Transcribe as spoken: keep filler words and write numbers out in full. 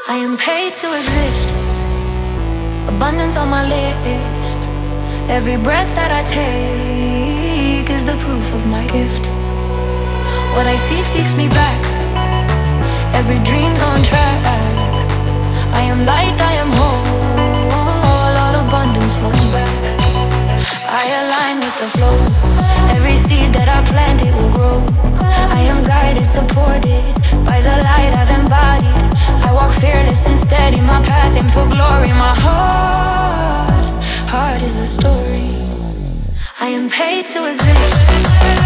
I am paid to exist. Abundance on my list. Every breath that I take is the proof of my gift. What I seek seeks me back. Every dream's on track. I am light, I am whole. All abundance flows back. I align with the flow. Every seed that I plant, it will grow. I am guided, supported by the light I've embodied. I walk fearless and steady, my path aimed for glory. My heart, heart is the story. I am paid to exist.